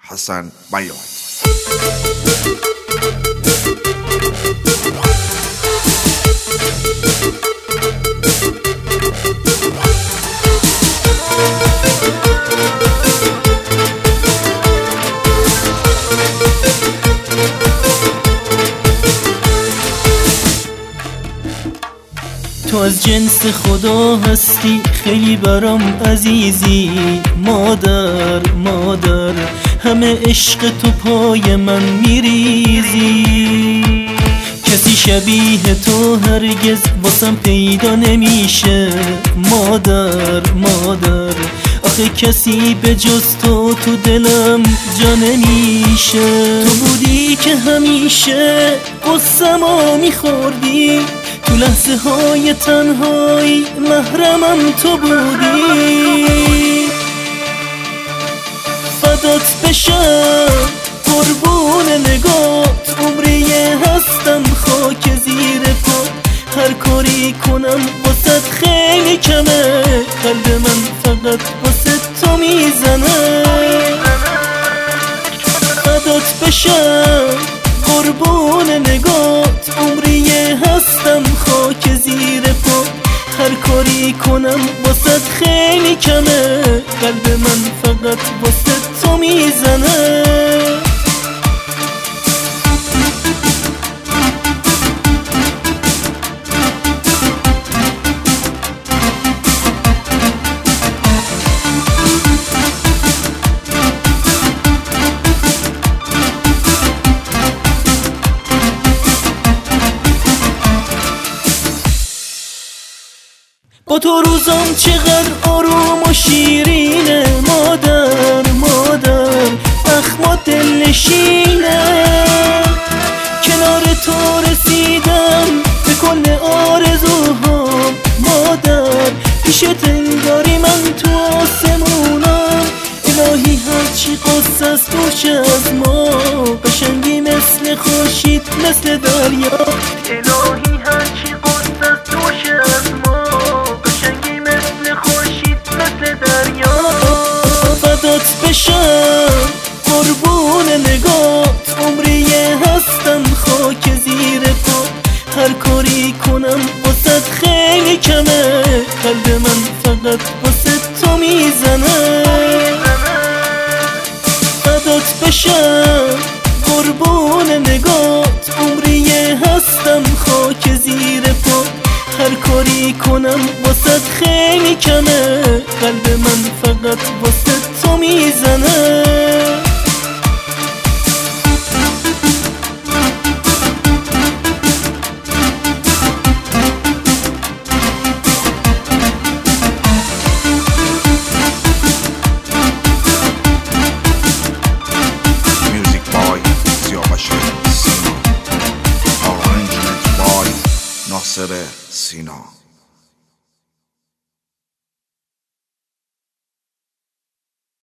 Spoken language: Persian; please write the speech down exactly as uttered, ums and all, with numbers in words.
حسن بیات. تو از جنس خدا هستی، خیلی برام عزیزی. مادر مادر همه عشق تو پای من میریزی. کسی شبیه تو هرگز واسم پیدا نمیشه. مادر مادر آخه کسی به جز تو تو دلم جا نمیشه. تو بودی که همیشه قصه‌مو میخوردی، تو لحظه های تنهایی محرمم تو بودی. فدات بشم قربون نگات، عمری هستم خاک زیر پا. هر کاری کنم واسه خیلی کمه، قلب من فقط واسه تو میزنه. فدات بشم قربون نگات، عمری هستم خاک زیر پا. هر کاری کنم واسه خیلی کمه، قلب من فقط واسه تو میزنه. با تو روزم چقدر آروم و شیرینه. مادر مادر اخما دل نشینه. کنار تو رسیدم به کل آرزوهام. مادر پیشت انگاری من تو آسمونم. الهی هرچی قصه است دوش از ما، قشنگی مثل خورشید مثل دریا. الهی هرچی قصه است دوش از ما، فدات بشم قربون نگات، عمری هستم خاک زیر پا. هر کاری کنم واسه خیلی کمه، قلب من فقط واسه تو میزنه. فدات بشم قربون نگات، عمری هستم خاک زیر پا. هر کاری کنم واسه خیلی کمه، قلب من فقط واسه تو میزنه. Music by سیاوش سینا. Arrangement by ناصر سینا.